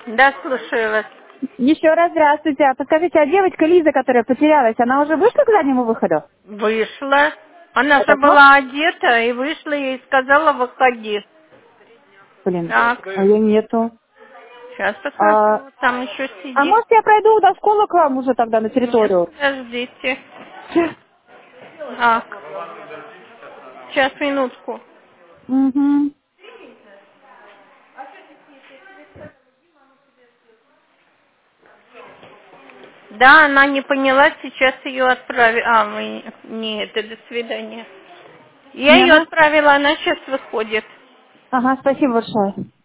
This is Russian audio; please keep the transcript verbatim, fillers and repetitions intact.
Да, слушаю вас. Еще раз здравствуйте. А подскажите, а девочка Лиза, которая потерялась, она уже вышла к заднему выходу? Вышла. Она же Это то? была одета и вышла и сказала, выходи. Блин, Так, а ее нету. сейчас А, посмотрю. Там еще а сидит. может я пройду до школы к вам уже тогда на Нет, территорию? подождите. Так, сейчас, минутку. Угу. Да, она не поняла, сейчас ее отправили. А, мы... Нет, это до свидания. Я Не ее она? отправила, она сейчас выходит. Ага, спасибо большое.